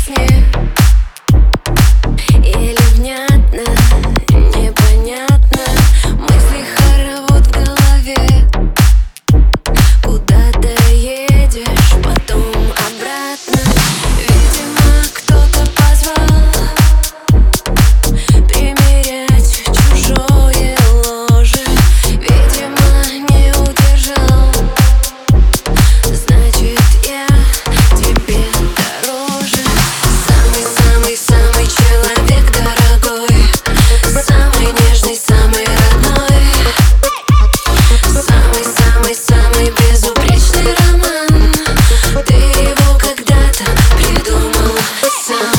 сне. Еле внятно, непонятно, мысли хоровод в голове. Куда ты едешь, потом обратно. Видимо, кто-то позвал примерять чужое ложе. Видимо, не удержал. Значит, я тебе дороже. Самый-самый-самый человек дорогой, самый нежный, самый родной, самый-самый-самый безупречный роман. Ты его когда-то придумал сам.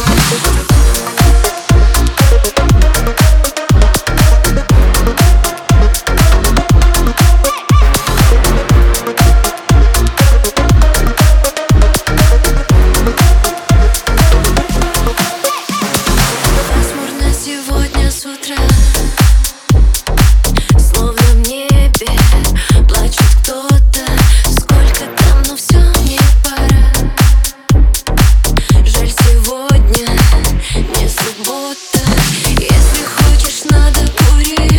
Пасмурно сегодня с утра, словно в небе плачет кто-то. Сколько там, но все не пора. Жаль, сегодня не суббота. Если хочешь, надо кури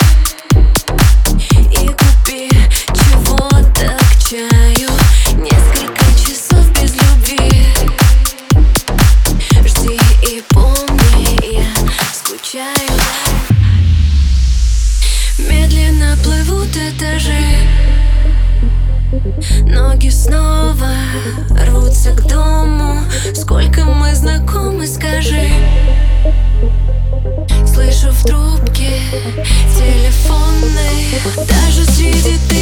и купи чего-то к чаю. Несколько часов без любви. Жди и помни, я скучаю. Медленно плывут этажи, ноги снова рвутся к дому. Сколько мы знакомы, скажи. Слышу в трубке телефонной, даже среди